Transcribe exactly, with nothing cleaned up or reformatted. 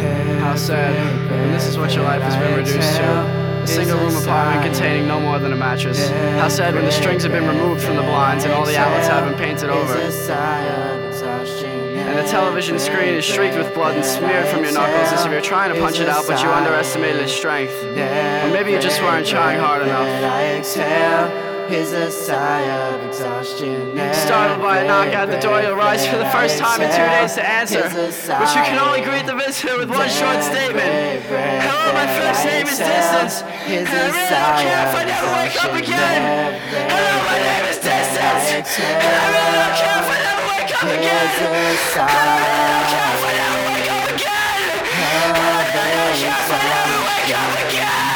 How sad when this is what your life has been reduced to. A single room apartment containing no more than a mattress. How sad when the strings have been removed from the blinds and all the outlets have been painted over. And the television screen is streaked with blood and smeared from your knuckles as if you're trying to punch it out, but you underestimated its strength. Or maybe you just weren't trying hard enough. Is a sigh of exhaustion. Startled by a knock at the door, you'll rise for the first time in two days to answer, but you can only greet the visitor with one short statement. Hello, my first name is Distance, and I really don't care if I never wake up again. Hello, my name is Distance, and I really don't care if I never wake up again. I really don't care if I never wake up again. I really don't care if I never wake up again.